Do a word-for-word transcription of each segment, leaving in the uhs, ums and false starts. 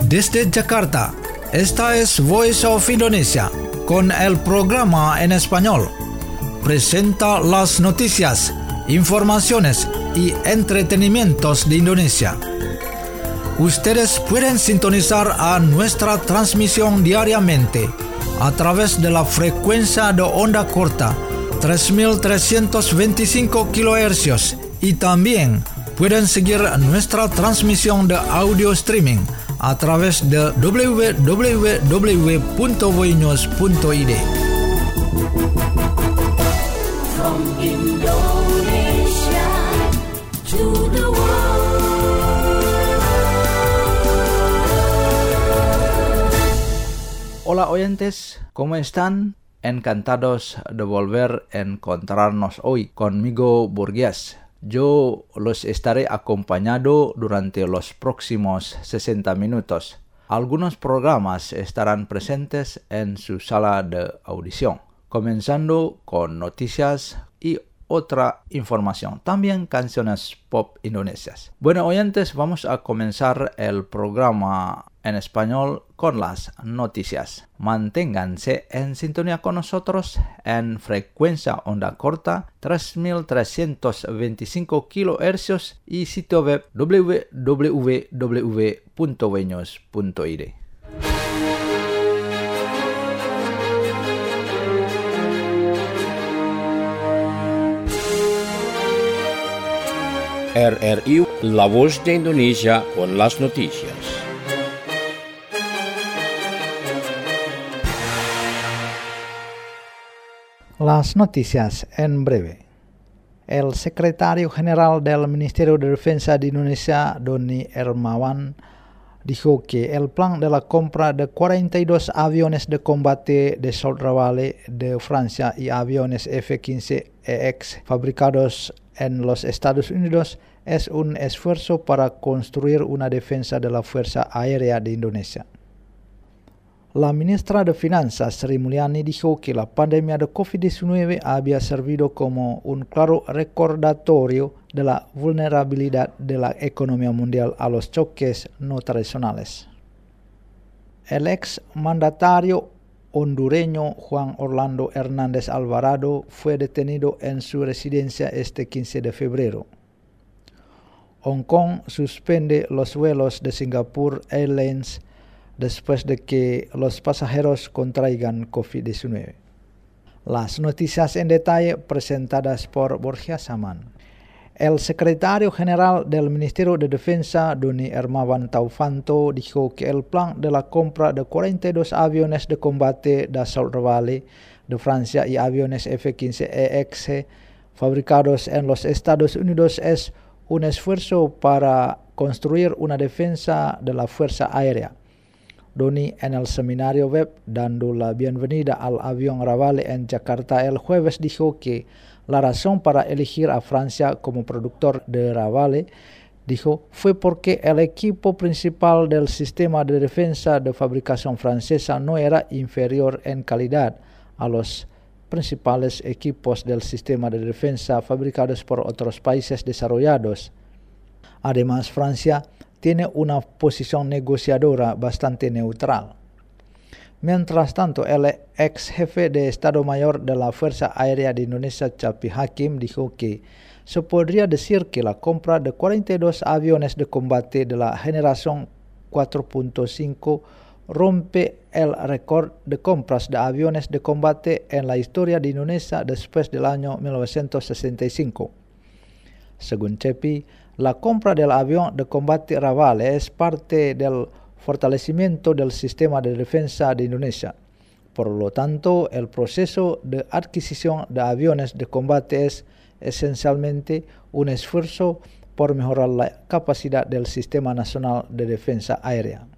Desde Jakarta, esta es Voice of Indonesia, con el programa en español. Presenta las noticias, informaciones y entretenimientos de Indonesia. Ustedes pueden sintonizar a nuestra transmisión diariamente a través de la frecuencia de onda corta tres mil trescientos veinticinco kilohercios y también pueden seguir nuestra transmisión de audio streaming a través de w w w punto voinews punto i d. From Indonesia to the world. Hola oyentes, ¿cómo están? Encantados de volver a encontrarnos hoy conmigo, Burgués. Yo los estaré acompañando durante los próximos sesenta minutos. Algunos programas estarán presentes en su sala de audición, comenzando con noticias y otra información, también canciones pop indonesias. Bueno, oyentes, vamos a comenzar el programa en español con las noticias. Manténganse en sintonía con nosotros en frecuencia onda corta tres mil trescientos veinticinco kilohercios y sitio web w w w punto voinews punto i d. R R I, la voz de Indonesia con las noticias. Las noticias en breve. El secretario general del Ministerio de Defensa de Indonesia, Doni Hermawan, dijo que el plan de la compra de cuarenta y dos aviones de combate de Dassault Rafale de Francia y aviones F quince E X fabricados en los Estados Unidos es un esfuerzo para construir una defensa de la Fuerza Aérea de Indonesia. La ministra de Finanzas, Sri Mulyani, dijo que la pandemia de covid diecinueve había servido como un claro recordatorio de la vulnerabilidad de la economía mundial a los choques no tradicionales. El ex mandatario hondureño Juan Orlando Hernández Alvarado fue detenido en su residencia este quince de febrero. Hong Kong suspende los vuelos de Singapore Airlines después de que los pasajeros contraigan covid diecinueve. Las noticias en detalle presentadas por Borja Saman. El secretario general del Ministerio de Defensa, Doni Hermawan Taufanto, dijo que el plan de la compra de cuarenta y dos aviones de combate Dassault Rafale de Francia y aviones F quince E X fabricados en los Estados Unidos es un esfuerzo para construir una defensa de la Fuerza Aérea. Doni, en el seminario web dando la bienvenida al avión Rafale en Jakarta el jueves, dijo que la razón para elegir a Francia como productor de Rafale, dijo, fue porque el equipo principal del sistema de defensa de fabricación francesa no era inferior en calidad a los principales equipos del sistema de defensa fabricados por otros países desarrollados. Además, Francia tiene una posición negociadora bastante neutral. Mientras tanto, el ex jefe de Estado Mayor de la Fuerza Aérea de Indonesia, Capi Hakim, dijo que se podría decir que la compra de cuarenta y dos aviones de combate de la generación cuatro punto cinco rompe el récord de compras de aviones de combate en la historia de Indonesia después del año mil novecientos sesenta y cinco. Según Capi, la compra del avión de combate Rafale es parte del fortalecimiento del sistema de defensa de Indonesia. Por lo tanto, el proceso de adquisición de aviones de combate es esencialmente un esfuerzo por mejorar la capacidad del Sistema Nacional de Defensa Aérea.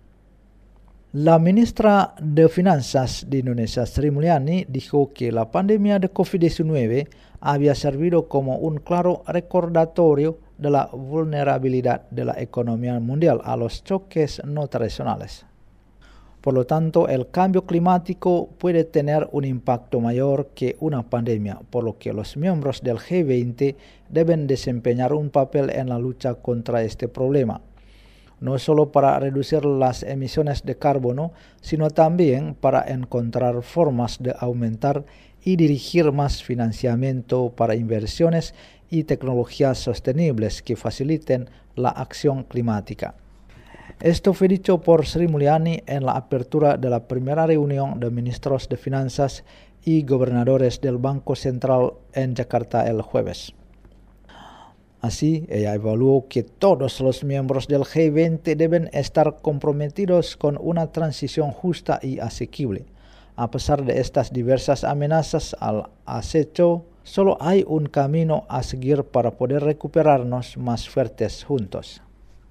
La ministra de Finanzas de Indonesia, Sri Mulyani, dijo que la pandemia de covid diecinueve había servido como un claro recordatorio de la vulnerabilidad de la economía mundial a los choques no tradicionales. Por lo tanto, el cambio climático puede tener un impacto mayor que una pandemia, por lo que los miembros del G veinte deben desempeñar un papel en la lucha contra este problema. no solo para reducir las emisiones de carbono, sino también para encontrar formas de aumentar y dirigir más financiamiento para inversiones y tecnologías sostenibles que faciliten la acción climática. Esto fue dicho por Sri Mulyani en la apertura de la primera reunión de ministros de Finanzas y gobernadores del Banco Central en Yakarta el jueves. Así, ella evaluó que todos los miembros del G veinte deben estar comprometidos con una transición justa y asequible. A pesar de estas diversas amenazas al acecho, solo hay un camino a seguir para poder recuperarnos más fuertes juntos.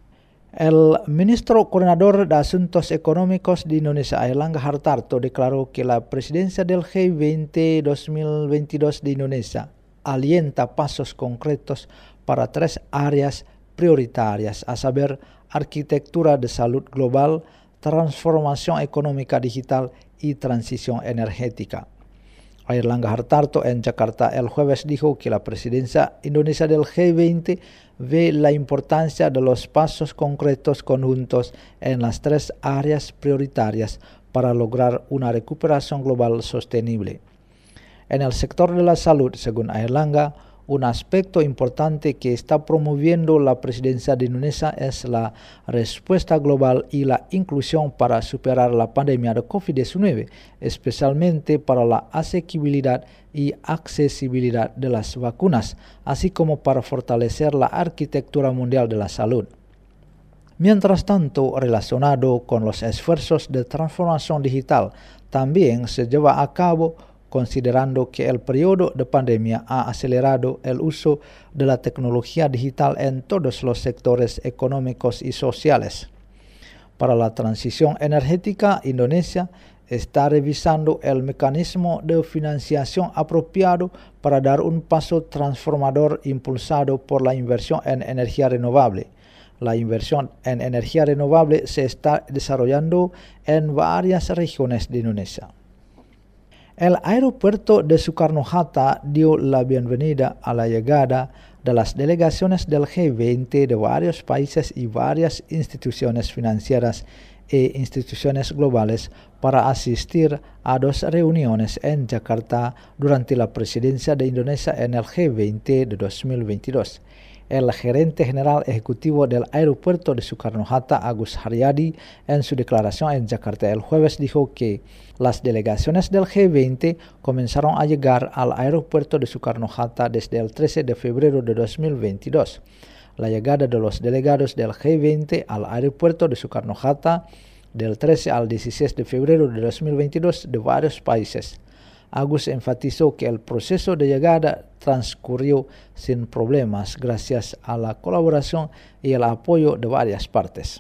El ministro coordinador de Asuntos Económicos de Indonesia, Airlangga Hartarto, declaró que la presidencia del G veinte dos mil veintidós de Indonesia alienta pasos concretos para tres áreas prioritarias, a saber, arquitectura de salud global, transformación económica digital y transición energética. Airlangga Hartarto en Yakarta el jueves dijo que la presidencia Indonesia del G veinte ve la importancia de los pasos concretos conjuntos en las tres áreas prioritarias para lograr una recuperación global sostenible. En el sector de la salud, según Airlangga, un aspecto importante que está promoviendo la presidencia de Indonesia es la respuesta global y la inclusión para superar la pandemia de COVID diecinueve, especialmente para la asequibilidad y accesibilidad de las vacunas, así como para fortalecer la arquitectura mundial de la salud. Mientras tanto, relacionado con los esfuerzos de transformación digital, también se lleva a cabo considerando que el periodo de pandemia ha acelerado el uso de la tecnología digital en todos los sectores económicos y sociales. Para la transición energética, Indonesia está revisando el mecanismo de financiación apropiado para dar un paso transformador impulsado por la inversión en energía renovable. La inversión en energía renovable se está desarrollando en varias regiones de Indonesia. El aeropuerto de Soekarno-Hatta dio la bienvenida a la llegada de las delegaciones del G veinte de varios países y varias instituciones financieras e instituciones globales para asistir a dos reuniones en Yakarta durante la presidencia de Indonesia en el G veinte de dos mil veintidós. El gerente general ejecutivo del aeropuerto de Soekarno-Hatta, Agus Haryadi, en su declaración en Yakarta el jueves dijo que las delegaciones del G veinte comenzaron a llegar al aeropuerto de Soekarno-Hatta desde el trece de febrero de dos mil veintidós. La llegada de los delegados del G veinte al aeropuerto de Soekarno-Hatta del trece al dieciséis de febrero de dos mil veintidós de varios países. Agus enfatizó que el proceso de llegada transcurrió sin problemas gracias a la colaboración y el apoyo de varias partes.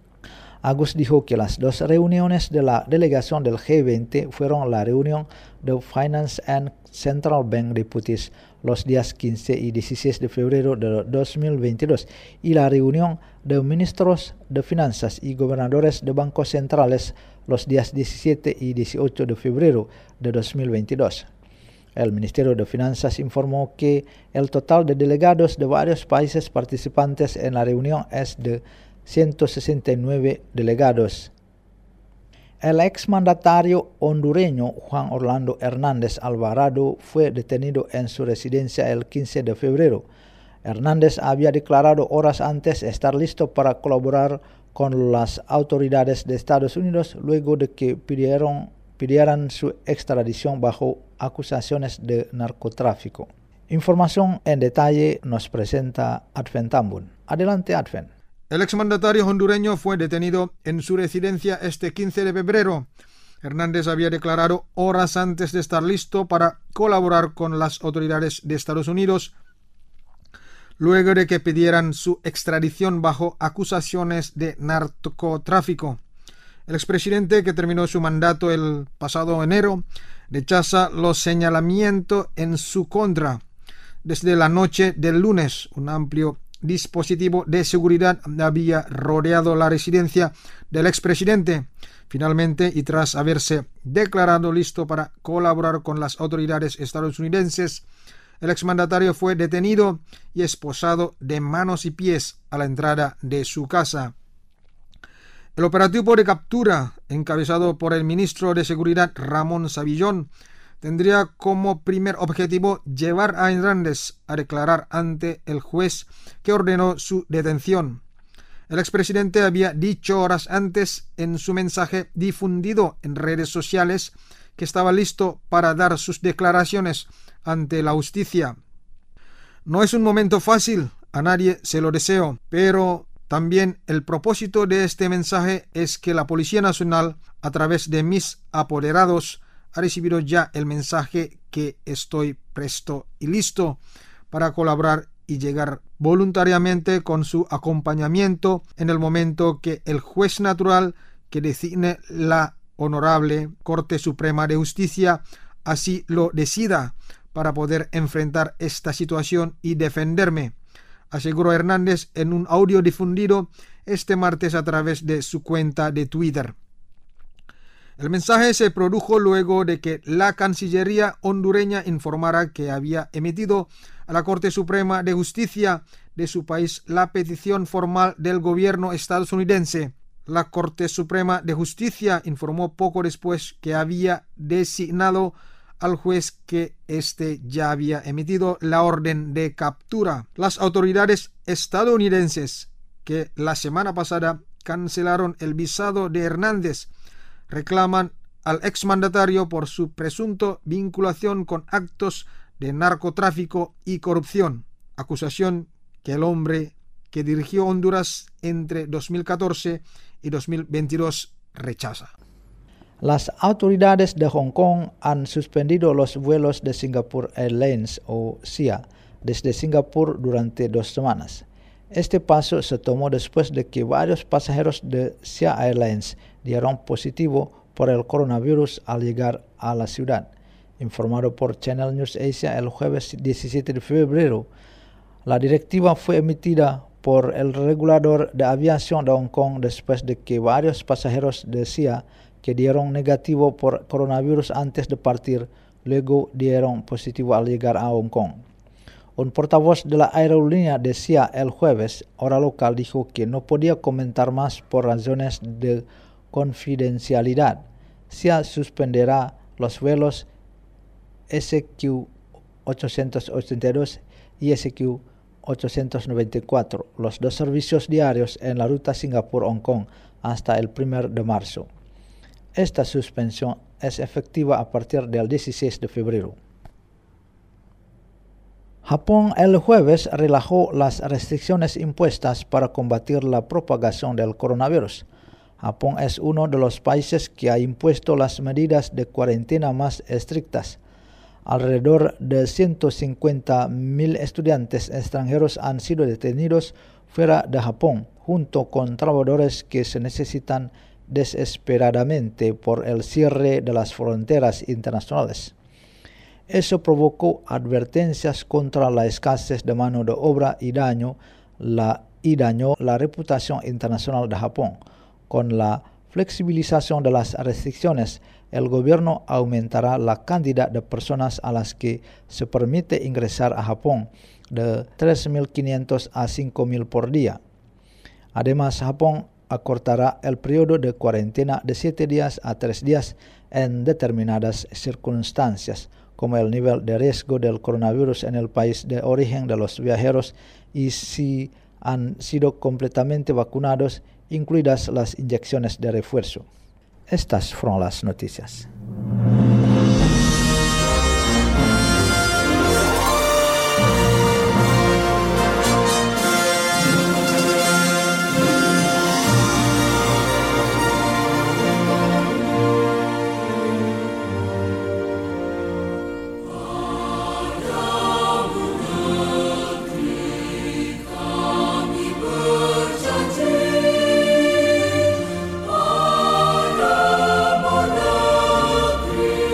Agus dijo que las dos reuniones de la delegación del G veinte fueron la reunión de Finance and Central Bank Deputies los días quince y dieciséis de febrero de dos mil veintidós y la reunión de ministros de finanzas y gobernadores de bancos centrales los días diecisiete y dieciocho de febrero de dos mil veintidós. El Ministerio de Finanzas informó que el total de delegados de varios países participantes en la reunión es de ciento sesenta y nueve delegados. El exmandatario hondureño Juan Orlando Hernández Alvarado fue detenido en su residencia el quince de febrero. Hernández había declarado horas antes estar listo para colaborar con las autoridades de Estados Unidos luego de que pidieron, pidieran su extradición bajo acusaciones de narcotráfico. Información en detalle nos presenta Advent Tambun. Adelante, Advent. El exmandatario hondureño fue detenido en su residencia este quince de febrero. Hernández había declarado horas antes de estar listo para colaborar con las autoridades de Estados Unidos, luego de que pidieran su extradición bajo acusaciones de narcotráfico. El expresidente, que terminó su mandato el pasado enero, rechaza los señalamientos en su contra. Desde la noche del lunes, un amplio dispositivo de seguridad había rodeado la residencia del expresidente. Finalmente, y tras haberse declarado listo para colaborar con las autoridades estadounidenses, el exmandatario fue detenido y esposado de manos y pies a la entrada de su casa. El operativo de captura, encabezado por el ministro de Seguridad Ramón Sabillón, tendría como primer objetivo llevar a Hernández a declarar ante el juez que ordenó su detención. El expresidente había dicho horas antes en su mensaje difundido en redes sociales que estaba listo para dar sus declaraciones ante la justicia. No es un momento fácil, a nadie se lo deseo, pero también el propósito de este mensaje es que la Policía Nacional, a través de mis apoderados, ha recibido ya el mensaje que estoy presto y listo para colaborar y llegar voluntariamente con su acompañamiento en el momento que el juez natural que designe la Honorable Corte Suprema de Justicia así lo decida, para poder enfrentar esta situación y defenderme, aseguró Hernández en un audio difundido este martes a través de su cuenta de Twitter. El mensaje se produjo luego de que la Cancillería hondureña informara que había emitido a la Corte Suprema de Justicia de su país la petición formal del gobierno estadounidense. La Corte Suprema de Justicia informó poco después que había designado al juez que éste ya había emitido la orden de captura. Las autoridades estadounidenses, que la semana pasada cancelaron el visado de Hernández, reclaman al exmandatario por su presunto vinculación con actos de narcotráfico y corrupción, acusación que el hombre que dirigió Honduras entre dos mil catorce y dos mil veintidós rechaza. Las autoridades de Hong Kong han suspendido los vuelos de Singapore Airlines o S I A desde Singapur durante dos semanas. Este paso se tomó después de que varios pasajeros de S I A Airlines dieron positivo por el coronavirus al llegar a la ciudad. Informado por Channel News Asia el jueves diecisiete de febrero, la directiva fue emitida por el regulador de aviación de Hong Kong después de que varios pasajeros de S I A que dieron negativo por coronavirus antes de partir, luego dieron positivo al llegar a Hong Kong. Un portavoz de la aerolínea de S I A el jueves, hora local, dijo que no podía comentar más por razones de confidencialidad. S I A suspenderá los vuelos S Q ochocientos ochenta y dos y S Q ochocientos noventa y cuatro, los dos servicios diarios en la ruta Singapur-Hong Kong, hasta el primero de marzo. Esta suspensión es efectiva a partir del dieciséis de febrero. Japón el jueves relajó las restricciones impuestas para combatir la propagación del coronavirus. Japón es uno de los países que ha impuesto las medidas de cuarentena más estrictas. Alrededor de ciento cincuenta mil estudiantes extranjeros han sido detenidos fuera de Japón, junto con trabajadores que se necesitan desesperadamente por el cierre de las fronteras internacionales. Eso provocó advertencias contra la escasez de mano de obra y daño la, y dañó la reputación internacional de Japón. Con la flexibilización de las restricciones, el gobierno aumentará la cantidad de personas a las que se permite ingresar a Japón de tres mil quinientos a cinco mil por día. Además, Japón acortará el periodo de cuarentena de siete días a tres días en determinadas circunstancias, como el nivel de riesgo del coronavirus en el país de origen de los viajeros y si han sido completamente vacunados, incluidas las inyecciones de refuerzo. Estas fueron las noticias. Ada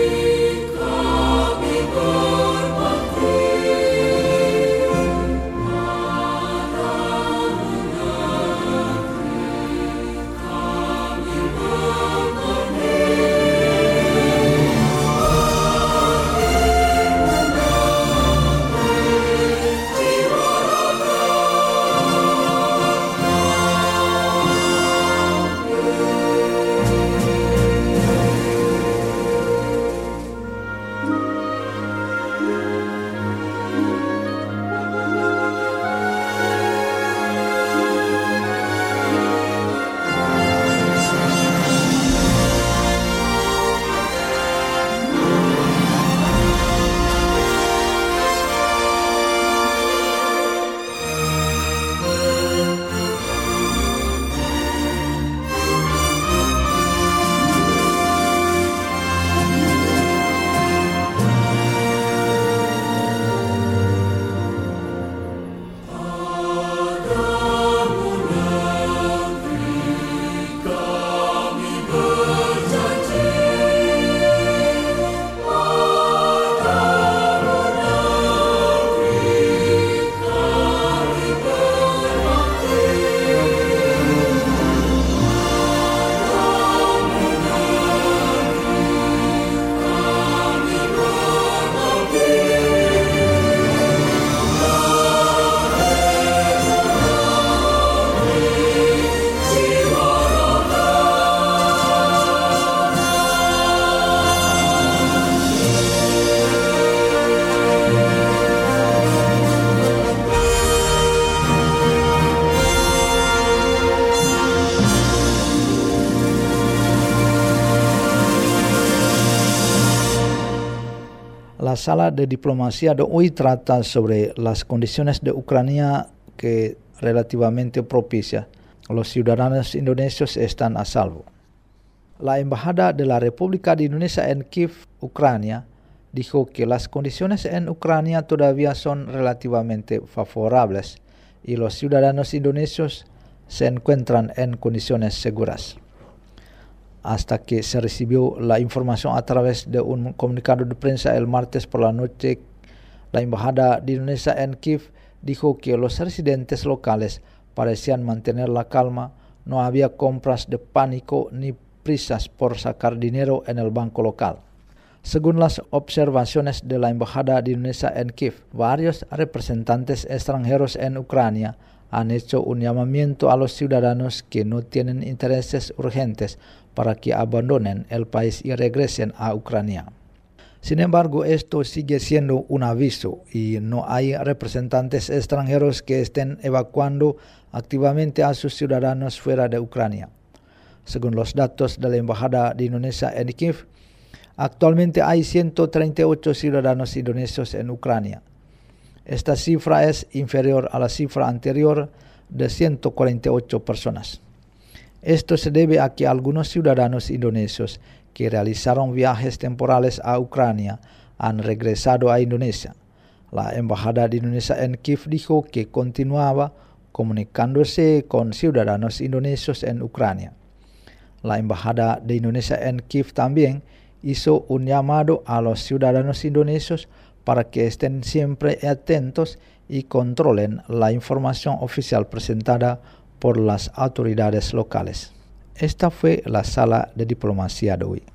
sala de diplomacia de hoy trata sobre las condiciones de Ucrania que relativamente propicias. Los ciudadanos indonesios están a salvo. La Embajada de la República de Indonesia en Kiev, Ucrania, dijo que las condiciones en Ucrania todavía son relativamente favorables y los ciudadanos indonesios se encuentran en condiciones seguras. Hasta que se recibió la información a través de un comunicado de prensa el martes por la noche, la Embajada de Indonesia en Kiev dijo que los residentes locales parecían mantener la calma, no había compras de pánico ni prisas por sacar dinero en el banco local. Según las observaciones de la Embajada de Indonesia en Kiev, varios representantes extranjeros en Ucrania han hecho un llamamiento a los ciudadanos que no tienen intereses urgentes para que abandonen el país y regresen a Ucrania. Sin embargo, esto sigue siendo un aviso y no hay representantes extranjeros que estén evacuando activamente a sus ciudadanos fuera de Ucrania. Según los datos de la Embajada de Indonesia en Kiev, actualmente hay ciento treinta y ocho ciudadanos indonesios en Ucrania. Esta cifra es inferior a la cifra anterior de ciento cuarenta y ocho personas. Esto se debe a que algunos ciudadanos indonesios que realizaron viajes temporales a Ucrania han regresado a Indonesia. La Embajada de Indonesia en Kiev dijo que continuaba comunicándose con ciudadanos indonesios en Ucrania. La Embajada de Indonesia en Kiev también hizo un llamado a los ciudadanos indonesios para que estén siempre atentos y controlen la información oficial presentada por las autoridades locales. Esta fue la sala de diplomacia de hoy.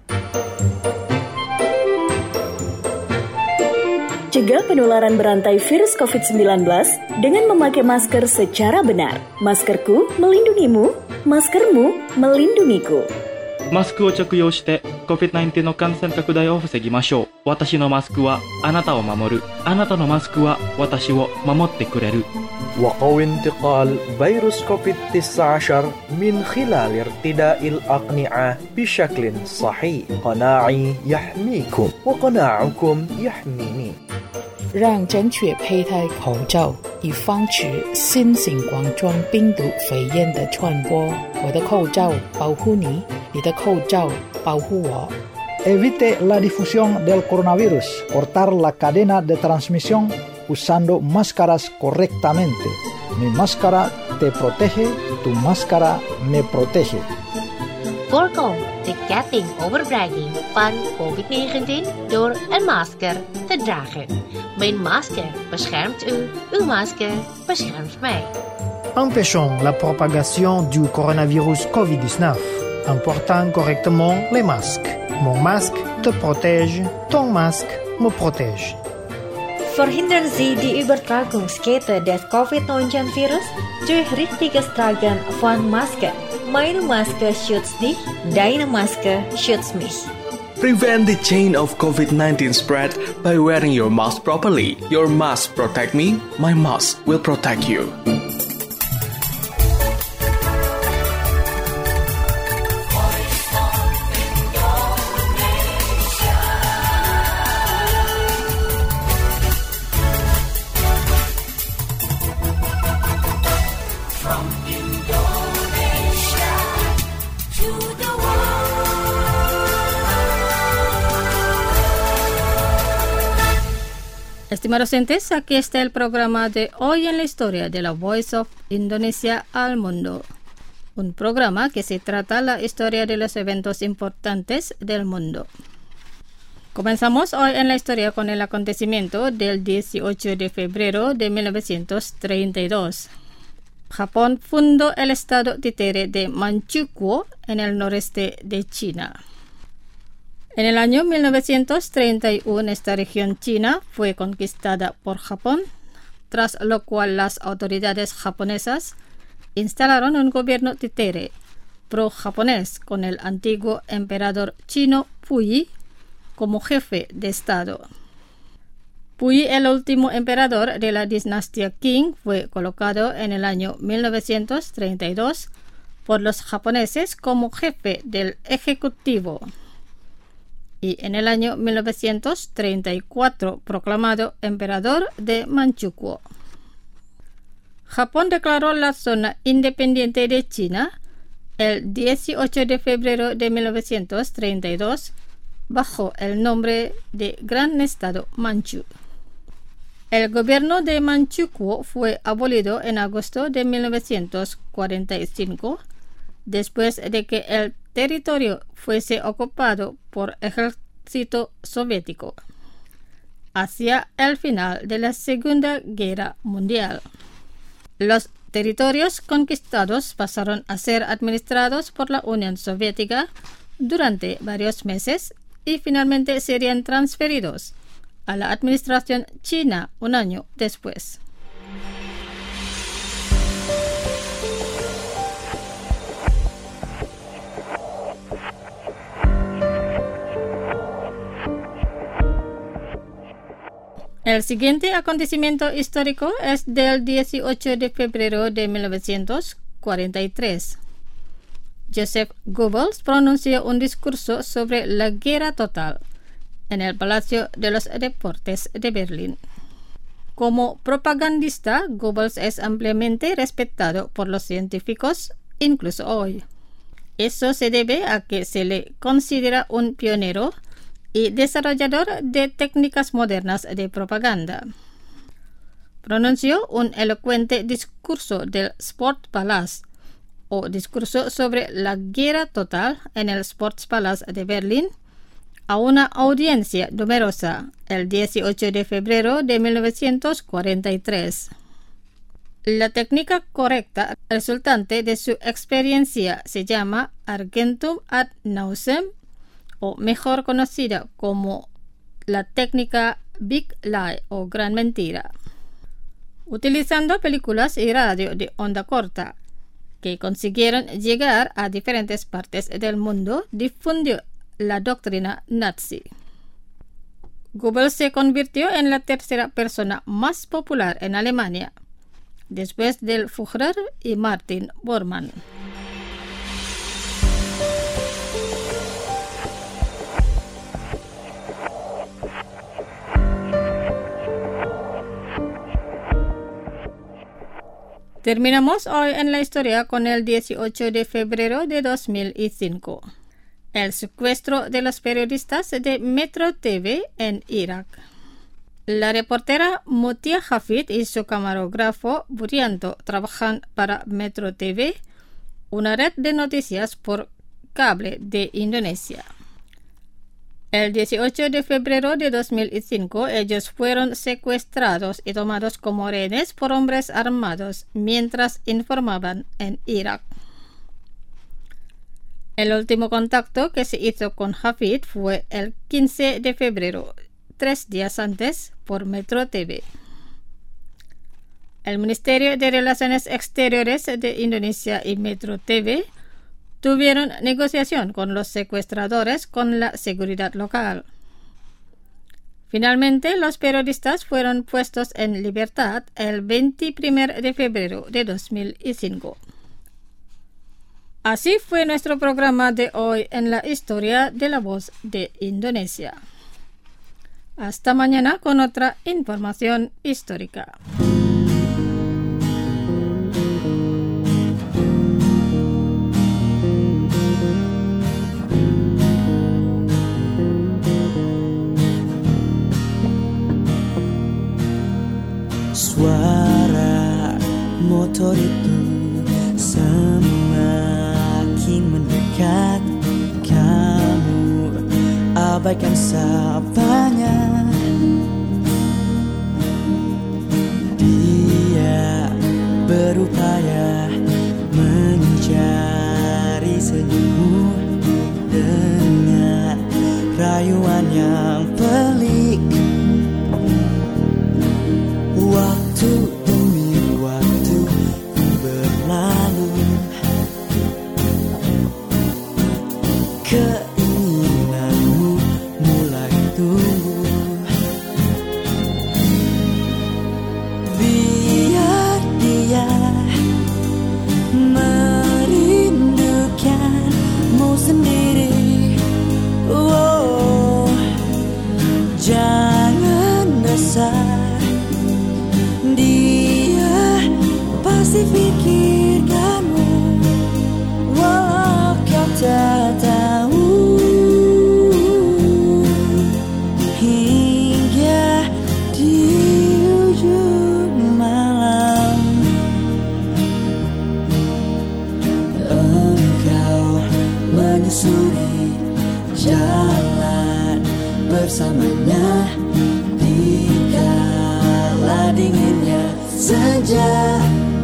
Cegah penularan berantai virus covid sembilan belas dengan memakai masker secara benar. Maskerku melindungimu, maskermu melindungiku. マスクを着用して コビッドナインティーン の感染拡大を防ぎましょう。私のマスクはあなたを守る。あなたのマスクは私を守ってくれる。 وقو انتقال فيروس كوفيد تسعة عشر من خلال ارتداء الأقنعة بشكل صحيح. قناعي يحميكم وقناعكم يحميني. 让正确佩戴口罩，以防止新型冠状病毒肺炎的传播。我的口罩保护你，你的口罩保护我。 Evite la difusión del coronavirus. Cortar la cadena de transmisión usando máscaras correctamente. Mi máscara te protege, tu máscara me protege. Voorkom de ketting overbrenging van covid negentien door een masker te dragen. Mijn masker beschermt u, uw masker beschermt mij. Empêchons la propagation du coronavirus covid dix-neuf en portant correctement les masques. Mon masque te protège, ton masque me protège. Verhindern Sie die Übertragungskette des covid neunzehn virus durch richtiges Tragen von Maske. Meine Maske schützt dich, deine Maske schützt mich. Prevent the chain of covid nineteen spread by wearing your mask properly. Your mask protect me, my mask will protect you. Estimados oyentes, aquí está el programa de Hoy en la Historia de la Voice of Indonesia al Mundo. Un programa que se trata la historia de los eventos importantes del mundo. Comenzamos hoy en la historia con el acontecimiento del dieciocho de febrero de mil novecientos treinta y dos. Japón fundó el estado títere de Manchukuo en el noreste de China. En el año mil novecientos treinta y uno, esta región china fue conquistada por Japón, tras lo cual las autoridades japonesas instalaron un gobierno títere pro-japonés con el antiguo emperador chino Puyi como jefe de estado. Puyi, el último emperador de la dinastía Qing, fue colocado en el año mil novecientos treinta y dos por los japoneses como jefe del ejecutivo. y en el año mil novecientos treinta y cuatro proclamado emperador de Manchukuo. Japón declaró la zona independiente de China el dieciocho de febrero de mil novecientos treinta y dos bajo el nombre de Gran Estado Manchu. El gobierno de Manchukuo fue abolido en agosto de mil novecientos cuarenta y cinco, después de que el territorio fuese ocupado por ejército soviético, hacia el final de la Segunda Guerra Mundial. Los territorios conquistados pasaron a ser administrados por la Unión Soviética durante varios meses y finalmente serían transferidos a la administración china un año después. El siguiente acontecimiento histórico es del dieciocho de febrero de mil novecientos cuarenta y tres. Joseph Goebbels pronunció un discurso sobre la guerra total en el Palacio de los Deportes de Berlín. Como propagandista, Goebbels es ampliamente respetado por los científicos, incluso hoy. Eso se debe a que se le considera un pionero y desarrollador de técnicas modernas de propaganda. Pronunció un elocuente discurso del Sportpalast, o discurso sobre la guerra total en el Sportpalast de Berlín, a una audiencia numerosa el dieciocho de febrero de mil novecientos cuarenta y tres. La técnica correcta resultante de su experiencia se llama Argentum ad nauseam, o mejor conocida como la técnica Big Lie o Gran Mentira. Utilizando películas y radio de onda corta que consiguieron llegar a diferentes partes del mundo, difundió la doctrina nazi. Goebbels se convirtió en la tercera persona más popular en Alemania, después del Führer y Martin Bormann. Terminamos hoy en la historia con el dieciocho de febrero de dos mil cinco. El secuestro de los periodistas de Metro T V en Irak. La reportera Mutia Hafid y su camarógrafo Burianto trabajan para Metro T V, una red de noticias por cable de Indonesia. El dieciocho de febrero de dos mil cinco, ellos fueron secuestrados y tomados como rehenes por hombres armados mientras informaban en Irak. El último contacto que se hizo con Hafid fue el quince de febrero, tres días antes, por Metro T V. El Ministerio de Relaciones Exteriores de Indonesia y Metro T V tuvieron negociación con los secuestradores con la seguridad local. Finalmente, los periodistas fueron puestos en libertad el veintiuno de febrero de dos mil cinco. Así fue nuestro programa de hoy en la historia de la voz de Indonesia. Hasta mañana con otra información histórica. Suara motor itu semakin mendekat. Kamu abaikan sapanya. Dia berupaya mencari senyummu dengan rayuan yang pelik. Waktu demi waktu berlalu, keinginanmu mulai tumbuh. Biar dia dasar. Dia pasti pikirkanmu, walau kau tak tahu. Hingga di ujung malam engkau menyusuri jalan bersamanya di kala dinginnya senja.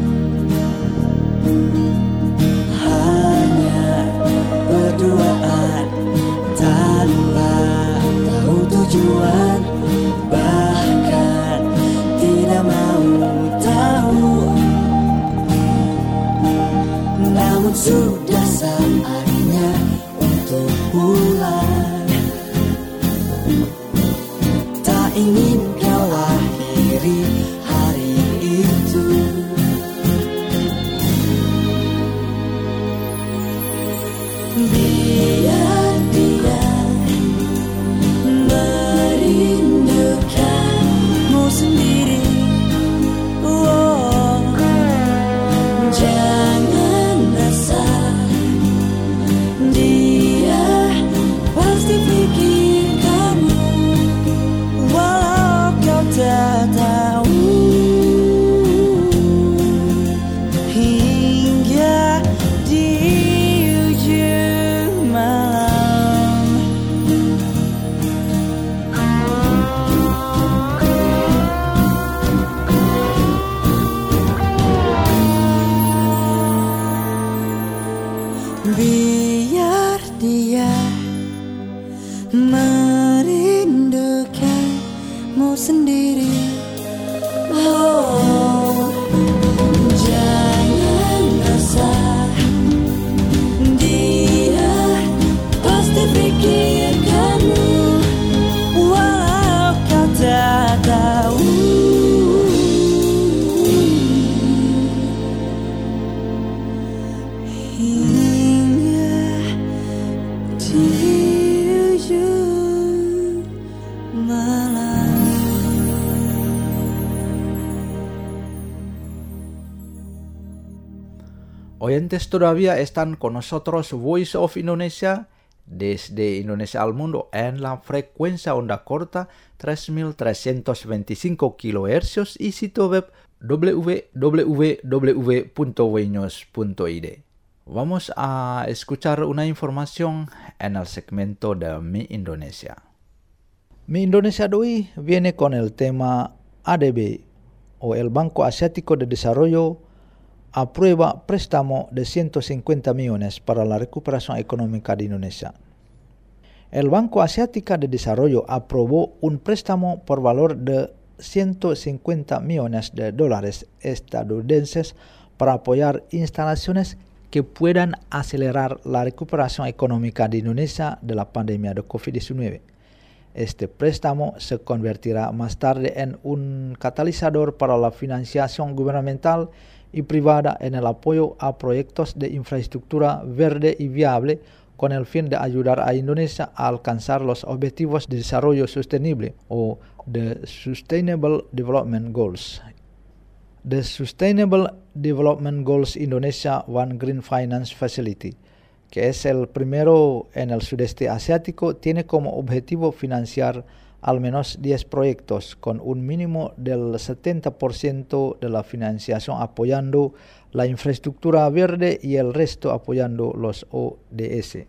Hanya berduaan tanpa tahu tujuan, bahkan tidak mau tahu. Namun sudah saatnya untuk pulang. Tak ingin kau akhiri hari itu. Biar dia merindukanmu sendiri. Oh, jangan resah, dia pasti pikirkanmu, walau kau tak tahu. Hingga di ujung malam biar dia merindukanmu sendiri. Oh, jangan resah, dia pasti pikirkanmu, walau kau tak tahu. Hingga di ujung malam. Oyentes todavía están con nosotros Voice of Indonesia desde Indonesia al Mundo en la frecuencia onda corta tres mil trescientos veinticinco kilohercios y sitio web w w w punto weños punto i d. Vamos a escuchar una información en el segmento de Mi Indonesia. Mi Indonesia de hoy viene con el tema A D B o el Banco Asiático de Desarrollo aprueba préstamo de ciento cincuenta millones para la recuperación económica de Indonesia. El Banco Asiático de Desarrollo aprobó un préstamo por valor de ciento cincuenta millones de dólares estadounidenses para apoyar instalaciones que puedan acelerar la recuperación económica de Indonesia de la pandemia de covid diecinueve. Este préstamo se convertirá más tarde en un catalizador para la financiación gubernamental y privada en el apoyo a proyectos de infraestructura verde y viable con el fin de ayudar a Indonesia a alcanzar los objetivos de desarrollo sostenible o The Sustainable Development Goals. The Sustainable Development Goals Indonesia One Green Finance Facility, que es el primero en el sudeste asiático, tiene como objetivo financiar al menos diez proyectos con un mínimo del setenta por ciento de la financiación apoyando la infraestructura verde y el resto apoyando los O D S.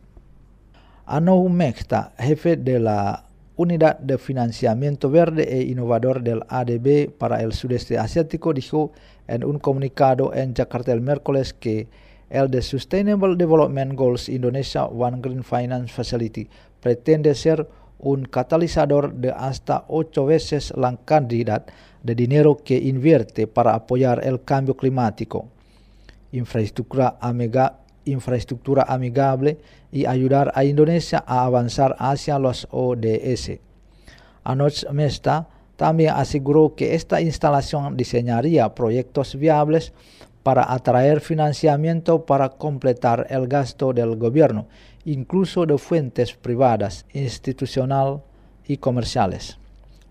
Anou Mekta, jefe de la Unidad de Financiamiento Verde e Innovador del A D B para el sudeste asiático, dijo en un comunicado en Jakarta el miércoles que el The Sustainable Development Goals Indonesia One Green Finance Facility pretende ser un catalizador de hasta ocho veces la cantidad de dinero que invierte para apoyar el cambio climático, infraestructura, amiga, infraestructura amigable y ayudar a Indonesia a avanzar hacia los O D S. Anou Mekta también aseguró que esta instalación diseñaría proyectos viables para atraer financiamiento para completar el gasto del gobierno, incluso de fuentes privadas, institucional y comerciales.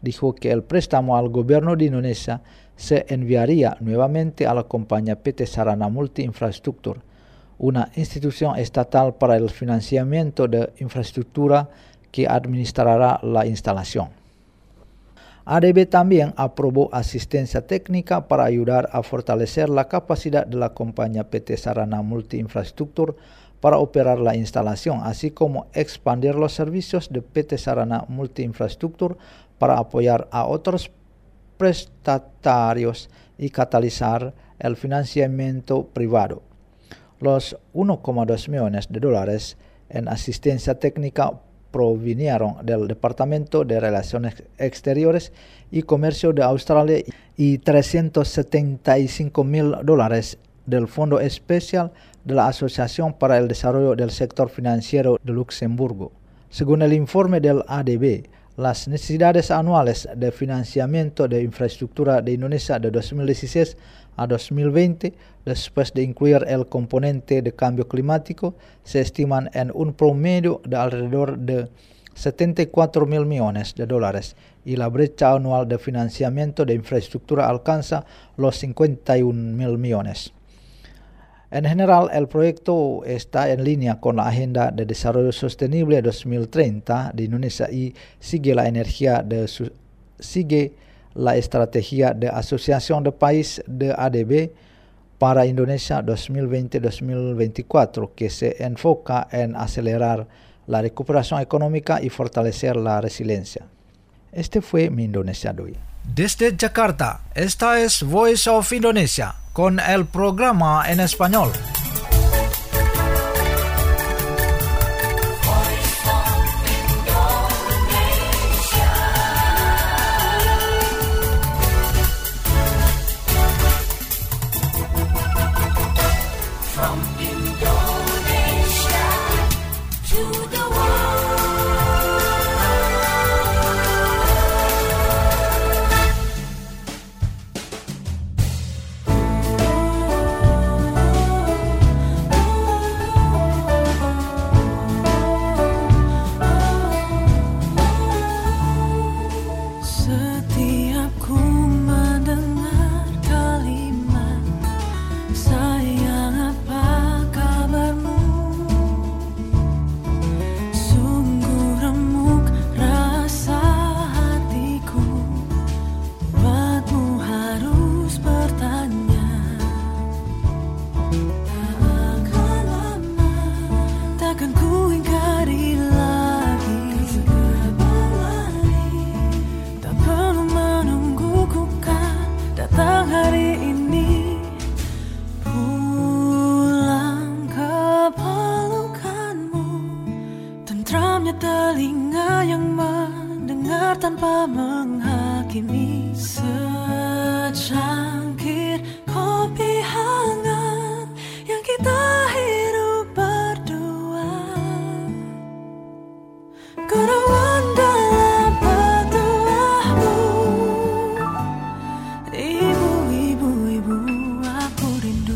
dijo que el préstamo al gobierno de Indonesia se enviaría nuevamente a la compañía P T Sarana Multi Infrastruktur, una institución estatal para el financiamiento de infraestructura que administrará la instalación. A D B también aprobó asistencia técnica para ayudar a fortalecer la capacidad de la compañía P T Sarana Multi Infrastruktur para operar la instalación, así como expandir los servicios de P T Sarana Multi Infrastruktur para apoyar a otros prestatarios y catalizar el financiamiento privado. Los uno coma dos millones de dólares en asistencia técnica provinieron del Departamento de Relaciones Exteriores y Comercio de Australia y trescientos setenta y cinco mil dólares del Fondo Especial de la Asociación para el Desarrollo del Sector Financiero de Luxemburgo. Según el informe del A D B, las necesidades anuales de financiamiento de infraestructura de Indonesia de dos mil dieciséis a dos mil veinte, después de incluir el componente de cambio climático, se estiman en un promedio de alrededor de setenta y cuatro mil millones de dólares y la brecha anual de financiamiento de infraestructura alcanza los cincuenta y un mil millones. En general, el proyecto está en línea con la Agenda de Desarrollo Sostenible dos mil treinta de Indonesia y sigue la energía de su, sigue la estrategia de asociación de país de A D B para Indonesia dos mil veinte a dos mil veinticuatro, que se enfoca en acelerar la recuperación económica y fortalecer la resiliencia. Este fue mi Indonesia de hoy. Desde Jakarta, esta es Voice of Indonesia con el programa en español. Telinga yang mendengar tanpa menghakimi, secangkir kopi hangat yang kita hirup berdua, gurauan dalam petuahmu, ibu, ibu, ibu, aku rindu.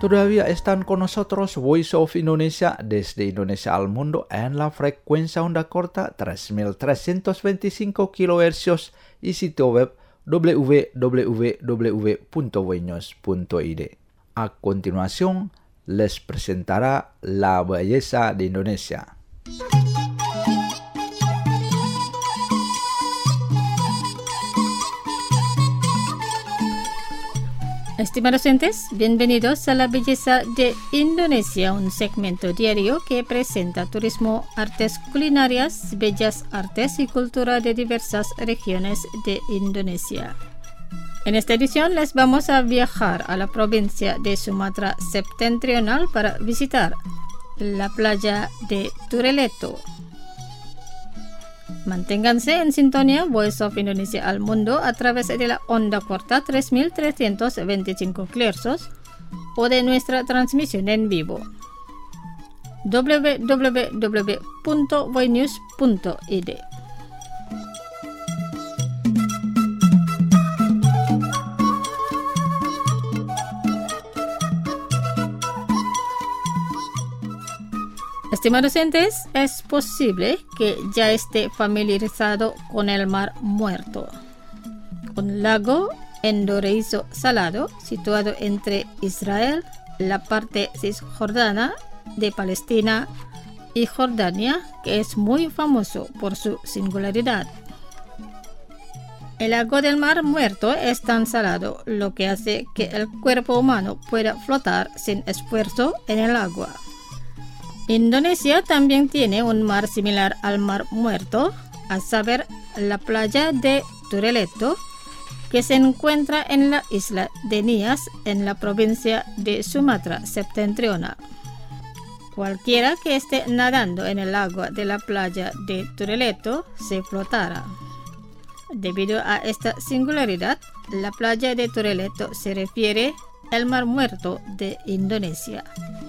Todavía están con nosotros Voice of Indonesia desde Indonesia al mundo en la frecuencia onda corta tres mil trescientos veinticinco kilohercios y sitio web w w w punto voinews punto i d. A continuación, les presentará la belleza de Indonesia. Estimados oyentes, bienvenidos a La Belleza de Indonesia, un segmento diario que presenta turismo, artes culinarias, bellas artes y cultura de diversas regiones de Indonesia. En esta edición les vamos a viajar a la provincia de Sumatra Septentrional para visitar la playa de Tureleto. Manténganse en sintonía Voice of Indonesia al mundo a través de la onda corta tres mil trescientos veinticinco kilohercios o de nuestra transmisión en vivo w w w punto voinews punto i d. Estimados oyentes, es posible que ya esté familiarizado con el Mar Muerto, un lago endurecedor salado situado entre Israel, la parte cisjordana de Palestina y Jordania, que es muy famoso por su singularidad. El agua del Mar Muerto es tan salado, lo que hace que el cuerpo humano pueda flotar sin esfuerzo en el agua. Indonesia también tiene un mar similar al Mar Muerto, a saber, la playa de Tureleto, que se encuentra en la isla de Nias, en la provincia de Sumatra Septentrional. Cualquiera que esté nadando en el agua de la playa de Tureleto se flotará. Debido a esta singularidad, la playa de Tureleto se refiere al Mar Muerto de Indonesia.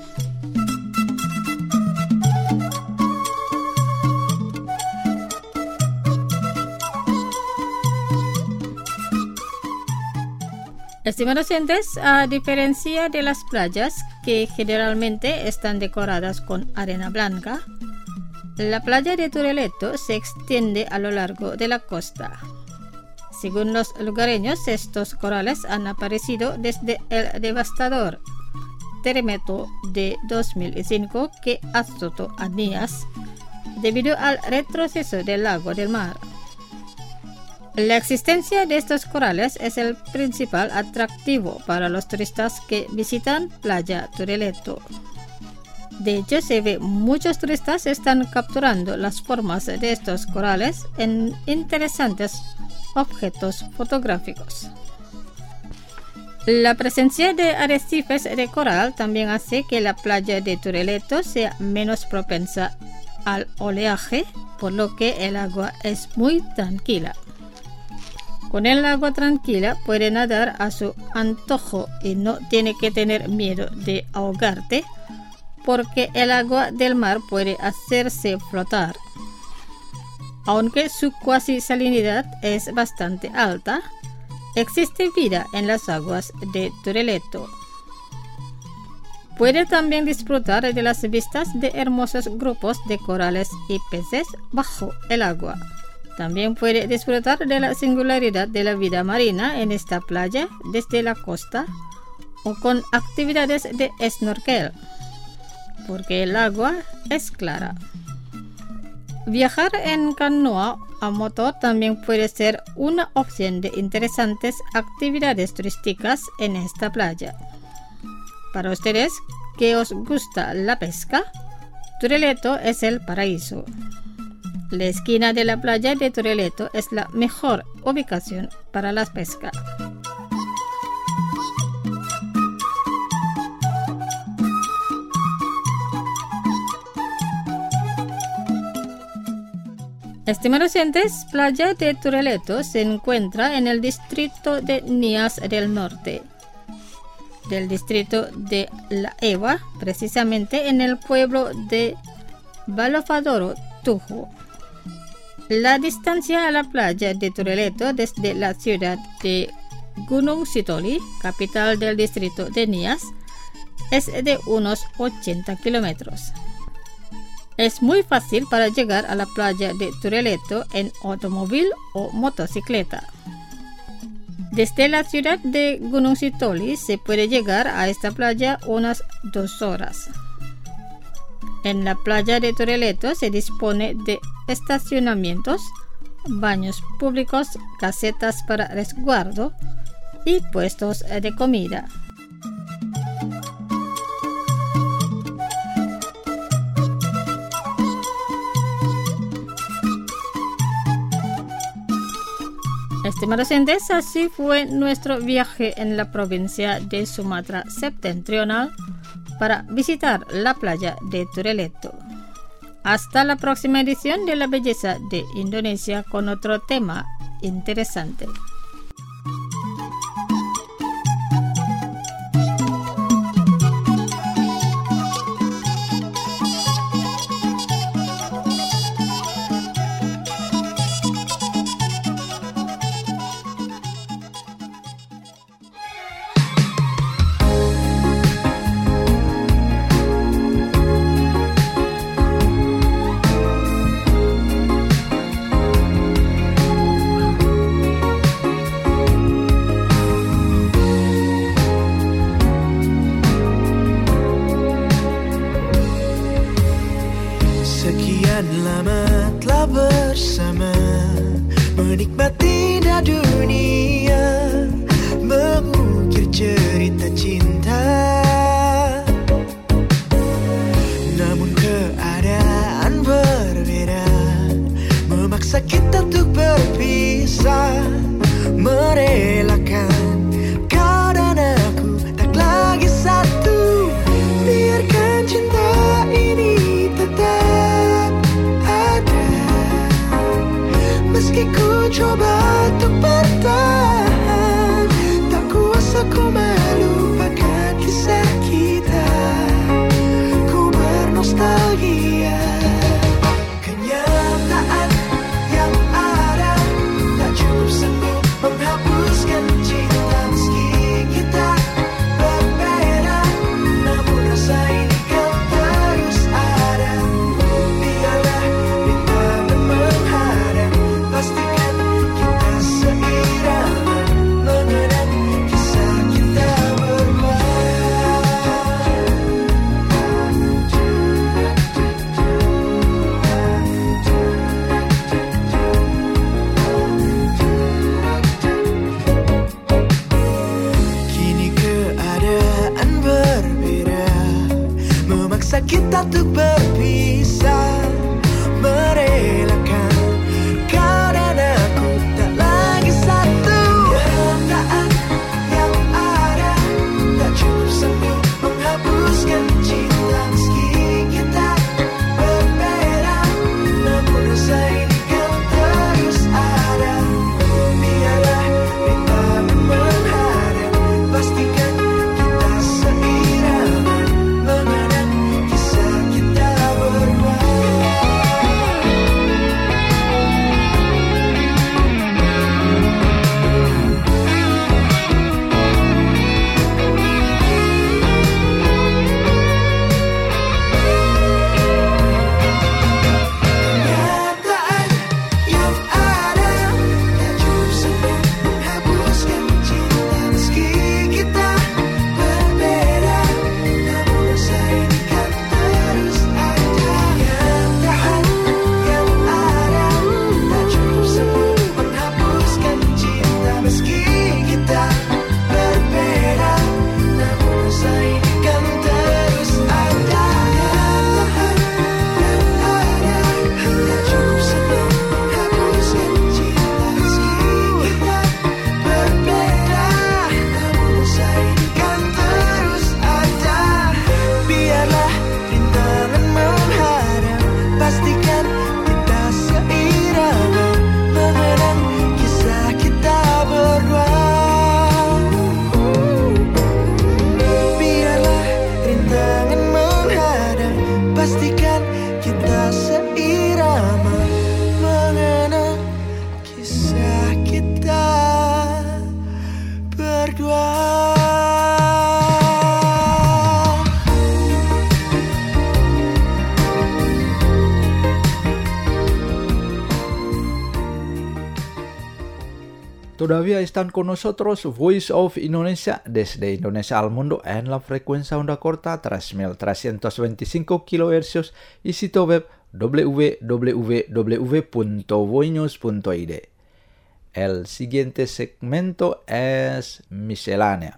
Estimados oyentes, a diferencia de las playas que generalmente están decoradas con arena blanca, la playa de Tureleto se extiende a lo largo de la costa. Según los lugareños, estos corales han aparecido desde el devastador terremoto de dos mil cinco que azotó a Nias debido al retroceso del agua del mar. La existencia de estos corales es el principal atractivo para los turistas que visitan Playa Tureleto. De hecho, se ve muchos turistas están capturando las formas de estos corales en interesantes objetos fotográficos. La presencia de arrecifes de coral también hace que la playa de Tureleto sea menos propensa al oleaje, por lo que el agua es muy tranquila. Con el agua tranquila puede nadar a su antojo y no tiene que tener miedo de ahogarte, porque el agua del mar puede hacerse flotar. Aunque su cuasi salinidad es bastante alta, existe vida en las aguas de Tureleto. Puede también disfrutar de las vistas de hermosos grupos de corales y peces bajo el agua. También puede disfrutar de la singularidad de la vida marina en esta playa desde la costa o con actividades de snorkel, porque el agua es clara. Viajar en canoa a motor también puede ser una opción de interesantes actividades turísticas en esta playa. Para ustedes que os gusta la pesca, Tureleto es el paraíso. La esquina de la playa de Tureleto es la mejor ubicación para la pesca. Estimados oyentes, Playa de Tureleto se encuentra en el distrito de Nias del Norte, del distrito de La Eva, precisamente en el pueblo de Balofadoro, Tujo. La distancia a la playa de Tureleto desde la ciudad de Gunung Sitoli, capital del distrito de Nias, es de unos ochenta kilómetros. Es muy fácil para llegar a la playa de Tureleto en automóvil o motocicleta. Desde la ciudad de Gunung Sitoli se puede llegar a esta playa unas dos horas. En la playa de Tureleto se dispone de estacionamientos, baños públicos, casetas para resguardo y puestos de comida. Estimados oyentes, así fue nuestro viaje en la provincia de Sumatra Septentrional para visitar la playa de Tureleto. Hasta la próxima edición de La Belleza de Indonesia con otro tema interesante. Kita tuh berpisah, merelakan kau dan aku tak lagi satu. Kenyataan yang ada tak cukup sanggup menghapuskan cinta meski kita berbeda, namun rasa ini kan terus ada. Biarlah kita menghadap, pastikan kita seirama mengenang kisah kita Todavía están con nosotros Voice of Indonesia desde Indonesia al mundo en la frecuencia onda corta tres mil trescientos veinticinco kilohercios y sitio web w w w punto voinews punto i d. El siguiente segmento es miscelánea.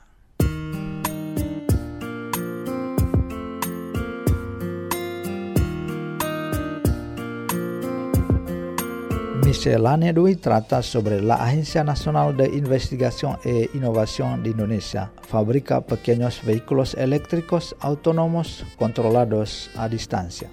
Miscelánea de hoy trata sobre la Agencia Nacional de Investigación e Innovación de Indonesia. Fabrica pequeños vehículos eléctricos autónomos controlados a distancia.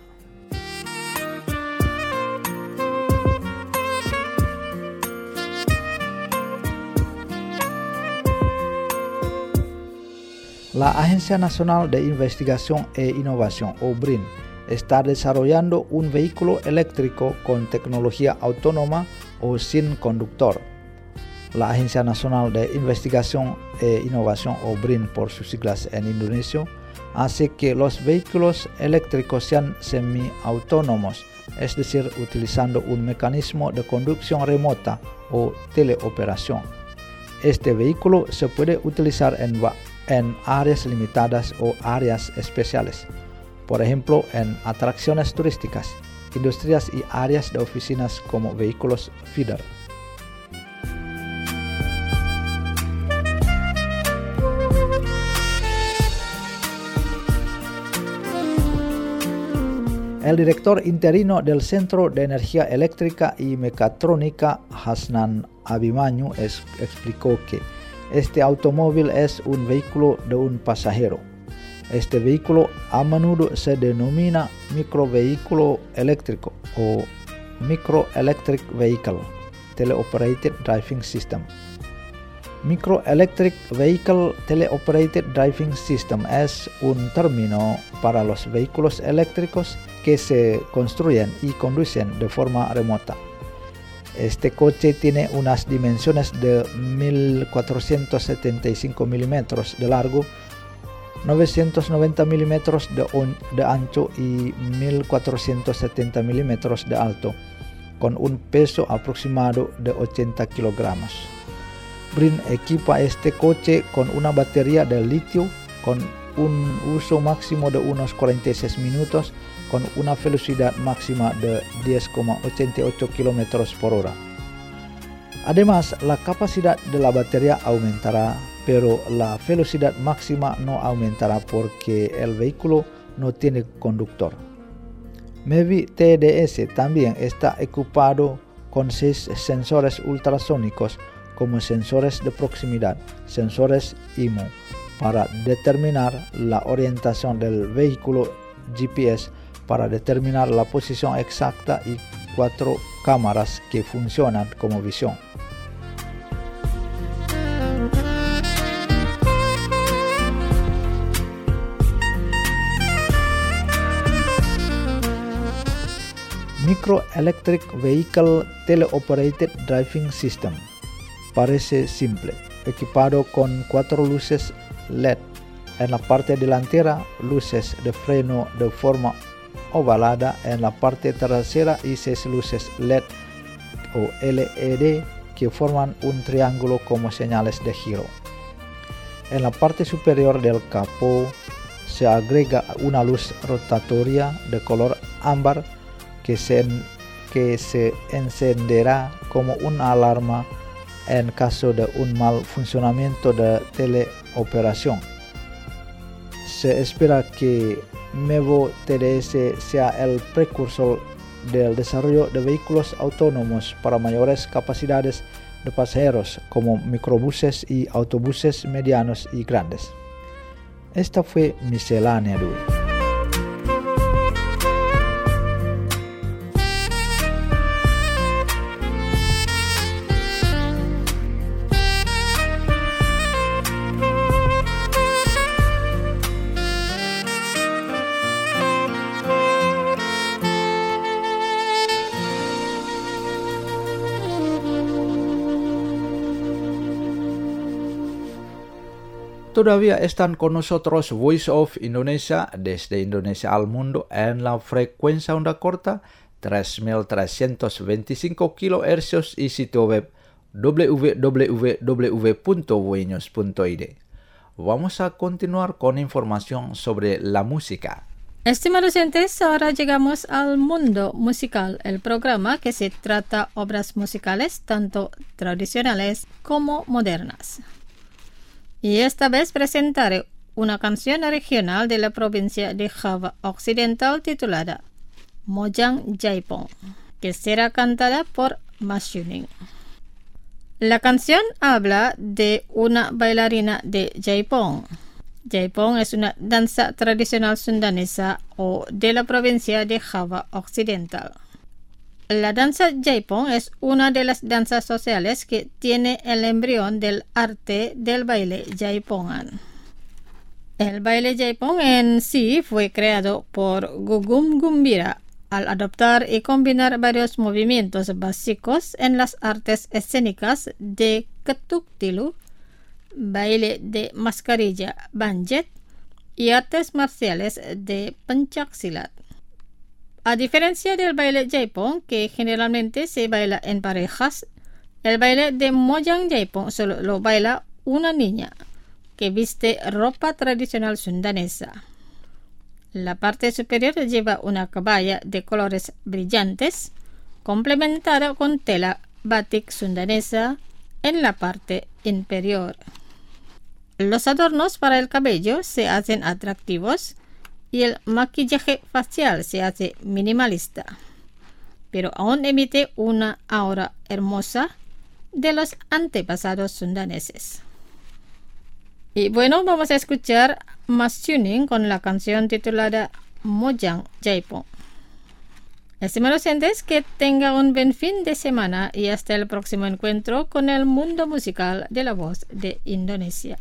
La Agencia Nacional de Investigación e Innovación, o B R I N, está desarrollando un vehículo eléctrico con tecnología autónoma o sin conductor. La Agencia Nacional de Investigación e Innovación, o B R I N por sus siglas en indonesio, hace que los vehículos eléctricos sean semiautónomos, es decir, utilizando un mecanismo de conducción remota o teleoperación. Este vehículo se puede utilizar en, en áreas limitadas o áreas especiales. Por ejemplo, en atracciones turísticas, industrias y áreas de oficinas como vehículos feeder. El director interino del Centro de Energía Eléctrica y Mecatrónica, Hasnan Abimanyu, es, explicó que este automóvil es un vehículo de un pasajero. Este vehículo a menudo se denomina microvehículo eléctrico o Micro Electric Vehicle Teleoperated Driving System. Micro Electric Vehicle Teleoperated Driving System es un término para los vehículos eléctricos que se construyen y conducen de forma remota. Este coche tiene unas dimensiones de mil cuatrocientos setenta y cinco milímetros de largo, novecientos noventa milímetros de, de ancho y mil cuatrocientos setenta milímetros de alto, con un peso aproximado de ochenta kilogramos. B R I N equipa este coche con una batería de litio con un uso máximo de unos cuarenta y seis minutos, con una velocidad máxima de diez coma ochenta y ocho kilómetros por hora. Además, la capacidad de la batería aumentará, pero la velocidad máxima no aumentará porque el vehículo no tiene conductor. Mevi T D S también está equipado con seis sensores ultrasónicos como sensores de proximidad, sensores I M U, para determinar la orientación del vehículo, G P S para determinar la posición exacta y cuatro cámaras que funcionan como visión. Micro Electric Vehicle Teleoperated Driving System. Parece simple, equipado con cuatro luces L E D. En la parte delantera, luces de freno de forma ovalada en la parte trasera y seis luces L E D o L E D que forman un triángulo como señales de giro. En la parte superior del capó se agrega una luz rotatoria de color ámbar que se, que se encenderá como una alarma en caso de un mal funcionamiento de teleoperación. Se espera que Mevo T D S sea el precursor del desarrollo de vehículos autónomos para mayores capacidades de pasajeros como microbuses y autobuses medianos y grandes. Esta fue miscelánea de hoy. Todavía están con nosotros Voice of Indonesia desde Indonesia al mundo en la frecuencia onda corta tres mil trescientos veinticinco kilohercios y sitio web w w w punto voinews punto i d. Vamos a continuar con información sobre la música. Estimados oyentes, ahora llegamos al mundo musical, el programa que se trata obras musicales tanto tradicionales como modernas. Y esta vez presentaré una canción regional de la provincia de Java Occidental titulada Mojang Jaipong, que será cantada por Mas Yuning. La canción habla de una bailarina de Jaipong. Jaipong es una danza tradicional sundanesa o de la provincia de Java Occidental. La danza Jaipong es una de las danzas sociales que tiene el embrión del arte del baile Jaipongan. El baile Jaipong en sí fue creado por Gugum Gumbira al adoptar y combinar varios movimientos básicos en las artes escénicas de Ketuk Tilu, baile de mascarilla Banjet y artes marciales de Pencak Silat. A diferencia del baile Jaipong, que generalmente se baila en parejas, el baile de Mojang Jaipong solo lo baila una niña que viste ropa tradicional sundanesa. La parte superior lleva una cabaya de colores brillantes, complementada con tela batik sundanesa en la parte inferior. Los adornos para el cabello se hacen atractivos y el maquillaje facial se hace minimalista, pero aún emite una aura hermosa de los antepasados sundaneses. Y bueno, vamos a escuchar Mas Yuning con la canción titulada Mojang Jaipong. Estimados oyentes, que tenga un buen fin de semana y hasta el próximo encuentro con el mundo musical de la voz de Indonesia.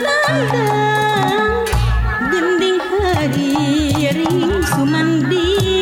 Dinding hari ring sumandi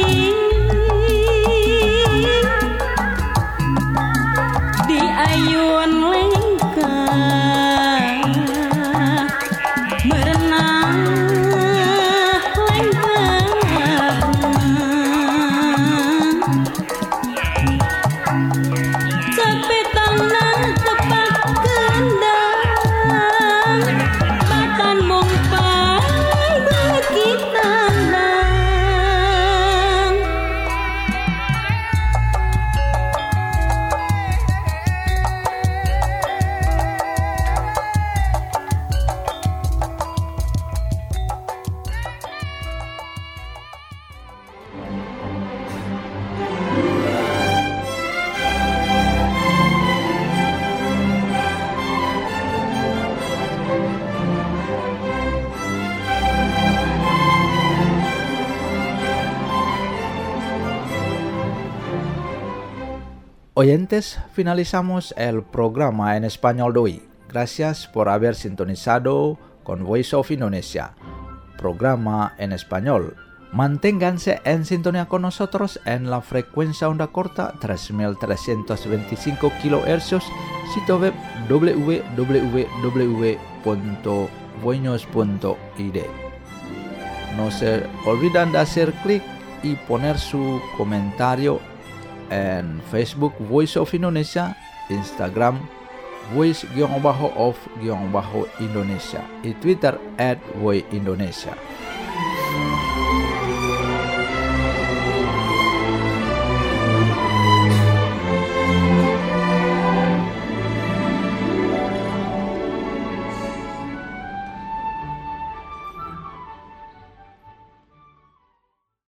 Oyentes, finalizamos el programa en español de hoy. Gracias por haber sintonizado con Voice of Indonesia, programa en español. Manténganse en sintonía con nosotros en la frecuencia onda corta tres mil trescientos veinticinco kilohercios, sitio web w w w punto voinews punto i d. No se olviden de hacer clic y poner su comentario en Facebook Voice of Indonesia, Instagram Voice-of-Indonesia y Twitter at Voice Indonesia.